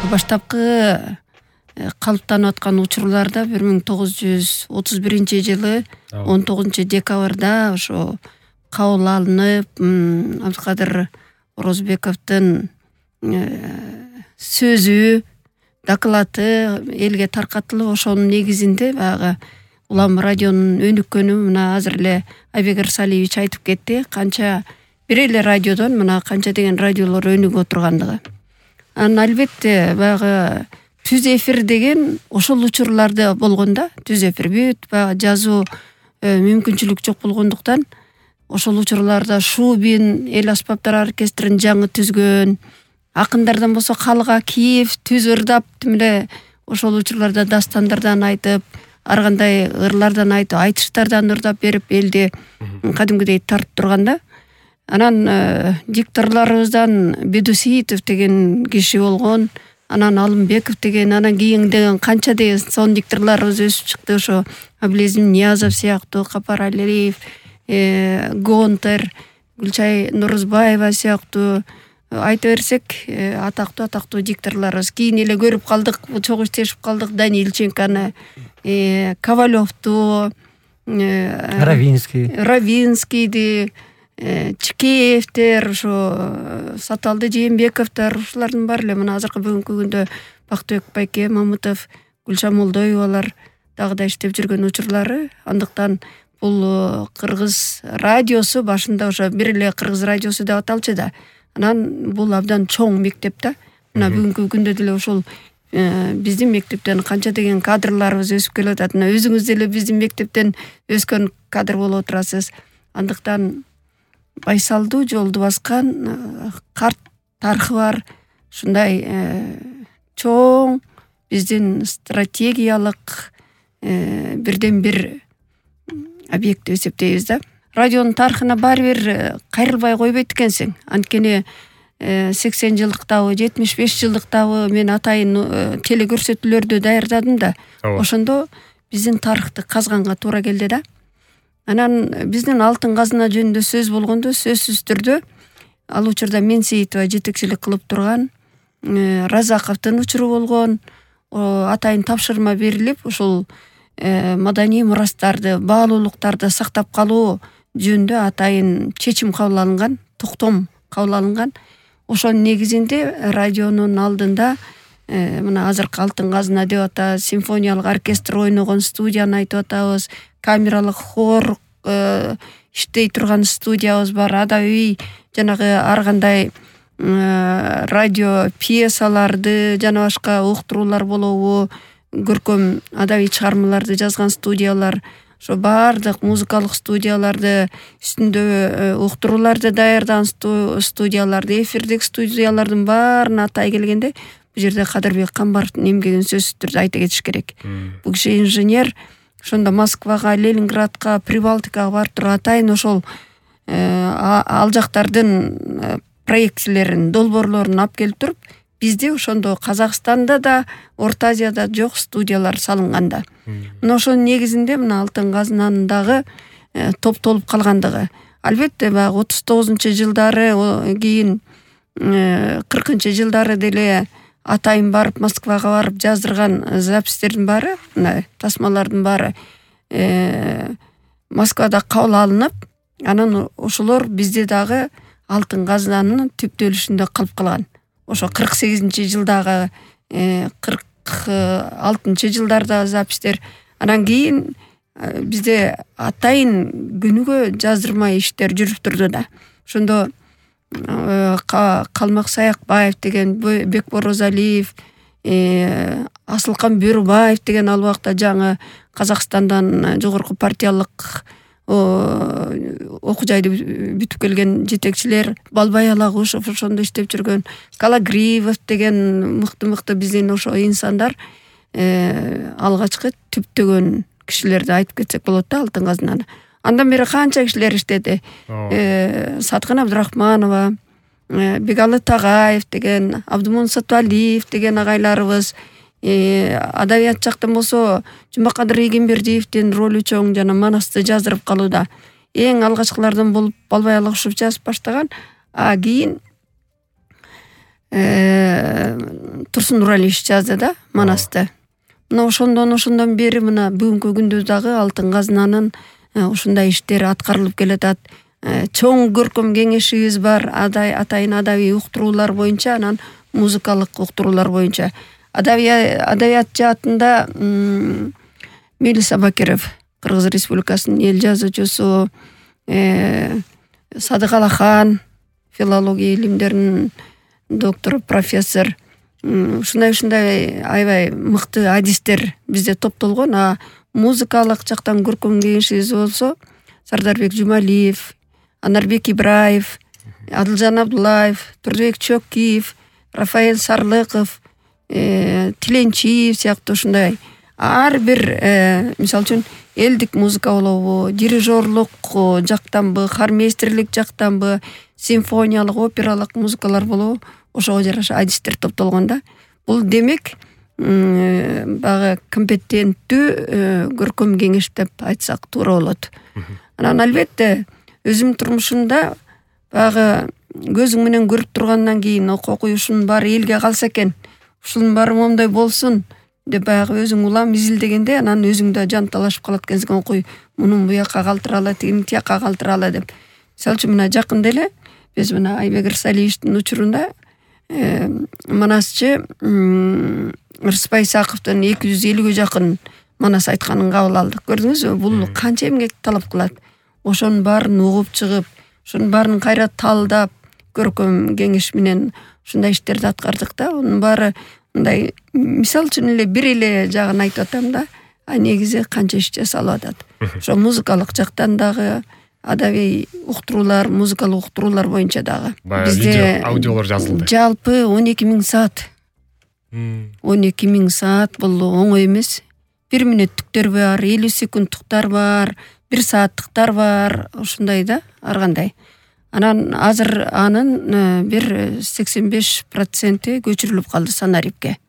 баштапкы калыптанып аткан учурларда 1931 жылы 19 декабрда ошо кабыл алынып, Абдыкадыр Орозбековдун сөзү, доклады элге таркатылып, ошонун негизинде баягы улам радионун өнүккөнү мына азыр эле Айбек Ырсалиевич айтып кетти. Канча бир эле радиодон мына канча деген радиолор өнүгүп отургандыгы. Анан албетте баягы түз эфир деген ошол учурларда болгон да. Түз эфир бүт баягы жазуу мүмкүнчүлүк жок болгондуктан ошол учурларда Шубин эл аспаптар оркестрин жаңы түзгөн, акындардан болсо Калга Киев түз ырдап эле ошол учурларда дастандардан айтып, ар кандай ырлардан айтып, айтыштардан ырдап берип элди кадимгидей тартып турган да. Анан дикторлорубуздан Бедусиитов деген киши болгон, анан Алымбеков деген, анан кийин деген канча деген сон дикторлорубуз өсүп чыкты. Ошо Абилезим Ниязов сыяктуу, Капар Алиев, Гонтер, Гүлчай Нурузбаева сыяктуу айта берсек атактуу дикторлорубуз. Кийин эле көрүп калдык, чогуу иштешип калдык Данильченкону, Ковалевду, Равинскийди, Чикеевтер, ошо Саталды Жээнбековдор, ушулардын баары эле мына азыркы бүгүнкү күндө Бактыбек Байке, Мамытов, Гүлшан Молдоевалар дагы да иштеп жүргөн учурлары. Андыктан бул кыргыз радиосу башында ошо бир эле кыргыз радиосу деп аталчу да. Анан бул абдан чоң мектеп да. Мына бүгүнкү күндө деле ошол биздин мектептен канча деген кадрларыбыз өсүп келип атат. Мына өзүңүз деле биздин мектептен өскөн кадр болуп отурасыз. Андыктан байсалдуу жолду баскан карт тарыхы бар ушундай чоң биздин стратегиялык бирден бир объект деп эсептейбиз да. Радионун тарыхына баары бир кайрылбай койбойт экенсиң. Анткени 80 жылдыктабы, 75 жылдыктабы мен атайын телекөрсөтүүлөрдү даярдадым да. Ошондо биздин тарыхты казганга туура келди да. Анан биздин алтын казына жөнүндө сөз болгондо сөзсүз түрдө ал учурда Менсеитова жетекчилик кылып турган Разаковдун учуру болгон, атайын тапшырма берилип, ошол маданий мурастарды, баалуулуктарды сактап калуу жөнүндө атайын чечим кабыл алынган, токтом кабыл алынган. Ошонун негизинде радионун алдында мына азыркы алтын казына деп атабыз, симфониялык оркестр ойногон студияны айтып атабыз, камералык хор иштей турган студиябыз бар, адабий жанагы ар кандай радио пьесаларды жана башка уктуруулар болобу, көркөм адабий чыгармаларды жазган студиялар, ошо баардык музыкалык студияларды, үстүндө уктурууларды даярдаган студияларды, эфирдик студиялардын баарына атай келгенде бул жерде Кадырбек Камбаровдун эмгегин сөзсүз түрдө айта кетиш керек. Бул киши инженер, ошондо Москвага, Ленинградка, Прибалтикага барып туруп атайын ошол ал жактардын проектилерин, долбоорлорун алып келип туруп, бизде ошондо Казакстанда да, Орто Азияда жок студиялар салынган да. Мына ошонун негизинде мына алтын казынанын дагы топтолуп калгандыгы. Албетте баягы 39-жылдары, кийин 40-жылдары деле атайын барып Москвага барып жаздырган запистердин баары, мына тасмалардын баары Москвада кабыл алынып, анан ошолор бизде дагы алтын казынанын түптөлүшүндө калып калган. Ошо 48-жылдагы 46-жылдардагы запистер. Анан кийин бизде атайын күнүгө жаздырма иштер жүрүп турду да. Ошондо Калмак Саякбаев деген, Бекбор Розалиев, Асылкан Бөрүбаев деген ал убакта жаңы Казакстандан жогорку партиялык окуу жайды бүтүп келген жетекчилер, Балбай Алагушев ошондо иштеп жүргөн, Калагриев деген мыкты биздин ошо инсандар алгачкы түптөгөн кишилерди айтып кетсек болот да алтын казынаны. Андан бери канча кишилер иштеди. Саткын Абдурахманова, Бегалы Тагаев деген, Абдумун Сатвалиев деген агайларыбыз, адабият жактан болсо Жумбакадыр Ийгенбердиевдин ролу чоң, жана Манасты жаздырып калууда эң алгачкылардан болуп Балбай Алагушев жазып баштаган. Кийин Турсун Нуралиевич жазды да Манасты. Мына ошондон бери мына бүгүнкү күндө дагы Алтын казынанын ушундай иштери аткарылып келатат. Чоң көркөм кеңешибиз бар. Атайын адабий уктуруулар боюнча, анан музыкалык уктуруулар боюнча. Адабият жаатында Мелис Абакиров, Кыргыз Республикасынын эл жазуучусу, Садык Алахан, филология илимдеринин доктору, профессор. Ушундай аябай мыкты адистер бизде топтолгон. Музыкалык жактан көркөм кеңешибиз болсо Сардарбек Жумалиев, Анарбек Ибраев, Адылжан Абдуллаев, Турдубек Чокиев, Рафаэль Сарлыков, Тиленчиев сыяктуу ушундай ар бир мисалы үчүн элдик музыка болобу, дирижерлук жактанбы, хормейстерлик жактанбы, симфониялык, опералык музыкалар болобу, ошого жараша адистер топтолгон да. Бул демек багы компетенттүү көркөм кеңеш деп айтсак туура болот. Анан албетте өзүм турмушумда багы көзүң менен көрүп тургандан кийин окуюшунун баары элге калса экен, ушунун баары момундай болсун деп баягы өзүң улам изилдегенде анан өзүң да жан талашып калат экенсиң, окуй мунун буяка калтыралы, тигини тияка калтыралы деп. Мисалы үчүн мына жакында эле биз мына Айбек Ирсалиевичтин учурунда Манасчы Рыспай Исаковдун 250-ге жакын Манас айтканын кабыл алдык. Көрдүңүзбү? Бул канча эмгек талап кылат. Ошонун баарын угуп чыгып, ошонун баарын кайра талдап, көркөм кеңеш менен ушундай иштерди аткардык да. Онун баары мындай мисал үчүн эле бир эле жагын айтып атам да. Негизи канча иш жасалып атат. Ошо музыкалык жактан дагы адабий уктуруулар, музыкалык уктуруулар боюнча дагы бизде аудиолор жазылды. Жалпы 12,000 саат. 12,000 саат бул оңой эмес. 1 мүнөттүктөр бар, 50 секундтуктар бар, 1 сааттыктар бар, ушундай да, ар кандай. Анан азыр анын бир 85% көчүрүлүп калды Санарипке.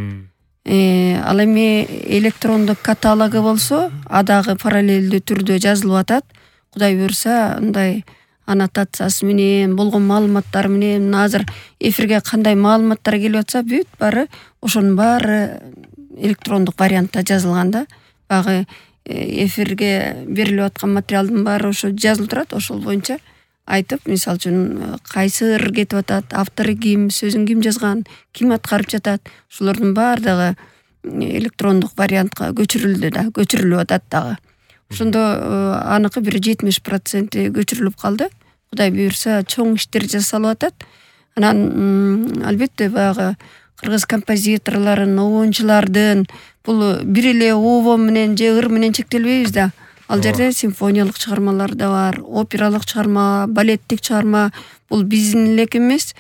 Ал эми электрондук каталогу болсо, адагы параллелдүү түрдө жазылып атат. Кудай буйрса, ындай аннотациясы менен, болгон маалыматтар менен, азыр эфирге кандай маалыматтар келип атса, бүт баары ошонун баары электрондук вариантта жазылган да. Багы эфирге берилип аткан материалдын баары ошо жазылып турат, ошол боюнча айтып, мисалы үчүн кайсы ыр кетип атат, автору ким, сөзүн ким жазган, ким аткарып жатат, ошолордун баардыгы электрондук вариантка көчүрүлдү да, көчүрүлүп атат дагы. Ошондо аныкы бир 70% көчүрүлүп калды. Кудай буйрса, чоң иштер жасалып атат. Анан албетте багы кыргыз композиторлорун, оончулардын бул бир эле ово менен же ыр менен чектелбейбиз да. Ал жерде симфониялык чыгармалар да бар, опералык чыгарма, балеттик чыгарма. Бул биздин элек эмес,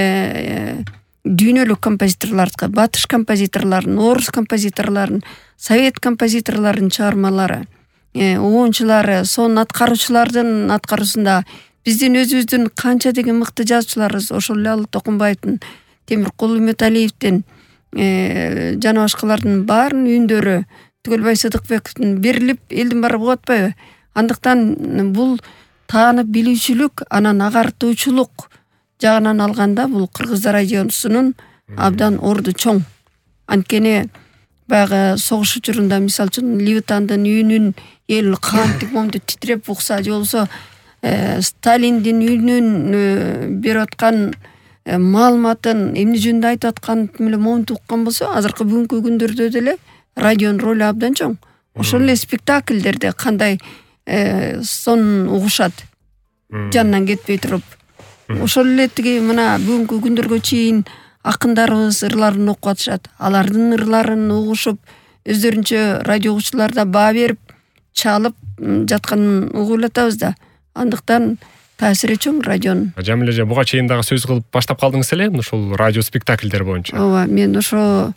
дүйнөлүк композиторлордука, батыш композиторлорун, орус композиторлорун, совет композиторлорунун чыгармалары, оончулары, сонун аткаруучулардын аткаруусунда биздин өзүбүздүн канча деген мыкты жазуучуларыбыз, ошол эле Алы Токунбаевдин, Темиркул Үмөталиевдин жана башкалардын баарынын үндөрү, Түгөлбай Сыдыкбековдун берилип элдин баары угуп атпайбы? Андыктан бул таанып билүүчүлүк, анан агартуучулук жагынан алганда бул Кыргыз радиосунун абдан орду чоң. Анткени баягы согуш учурунда мисалы үчүн Левитандын үнүн эл кантип момду титиреп укса, же болбосо Сталиндин үнүн берип аткан маалыматын эмне жөнүндө айтып аткан эле момду уккан болсо, азыркы бүгүнкү күндөрдө деле радионун ролу абдан чоң. Ошол эле спектакльдерде кандай сонун угушат, жанынан кетпей туруп. Ошол эле тиги мына бүгүнкү күндөргө чейин акындарыбыз ырларын окуп атышат. Алардын ырларын угушуп, өздөрүнчө радио угуучуларда баа берип, чалып жатканын угуп атабыз да. Андыктан таасири чоң радионун. Жамиле эже, буга чейин дагы сөз кылып баштап калдыңыз эле, ушул радио спектакльдер боюнча. Ооба, мен ошо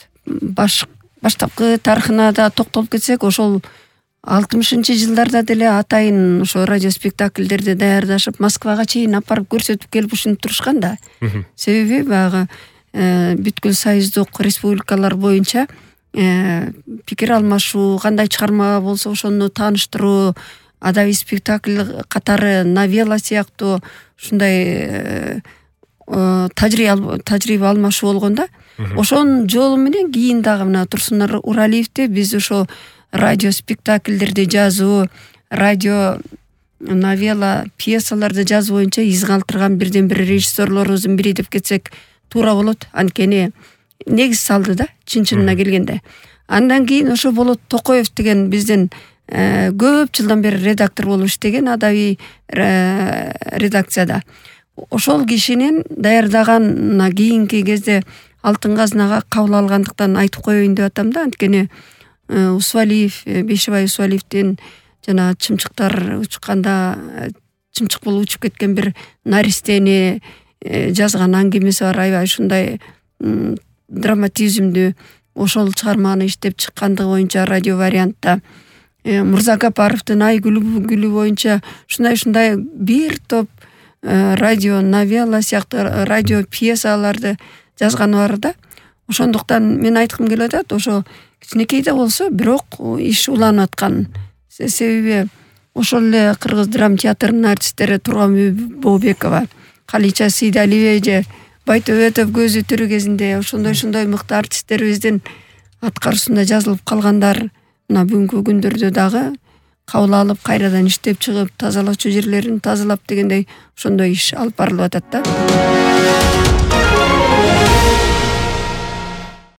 баштапкы тарыхына да токтолуп кетсек, ошол 60-жылдарда деле атайын ошо радио спектакльдерди даярдашып, Москвага чейин апарып көрсөтүп келип ушинтип турушкан да. Себеби баягы бүткүл союздук республикалар боюнча пикир алмашуу, кандай чыгарма болсо ошону тааныштыруу, адабий спектакль катары новелла сыяктуу ушундай тажрыйба алмашуу болгондо ошонун жолу менен кийин дагы мына Турсун Уралиевди биз ошо радио спектакльдерди жазуу, радио новелла, пьесаларды жазуу боюнча из калтырган бирден бир режиссерлорубуздун бири деп кетсек туура болот. Анткени негиз салды да чын-чынына келгенде. Андан кийин ошо Болот Токоев деген биздин көп жылдан бери редактор болуп иштеген адабий редакцияда. Ошол кишинин даярдаган кийинки кезде Алтын казнага кабыл алгандыктан айтып коеюн деп атам да. Анткени Усвалиев, Бешебай Усвалиевдин жана чымчыктар учканда чымчык болуп учуп кеткен бир наристени жазган аңгемеси бар, аябай ушундай драматизмдүү ошол чыгарманы иштеп чыккандыгы боюнча радио вариантта Мурза Гапаровдун Ай гүлү боюнча ушундай бир топ радио новелла сыяктуу радио пьесаларды жазганы бар да. Ошондуктан мен айткым келип атат, ошо кичинекей да болсо бирок иш уланып аткан. Себеби ошол эле Кыргыз драма театрынын артисттери Турган Бообекова, Калича Сейдалиева же Байтөбөтов көзү тирүү кезинде ошондой мыкты артисттерибиздин аткаруусунда жазылып калгандар мына бүгүнкү күндөрдө дагы кабыл алып кайрадан иштеп чыгып, тазалоочу жерлерин тазалап дегендей ошондой иш алып барылып атат да.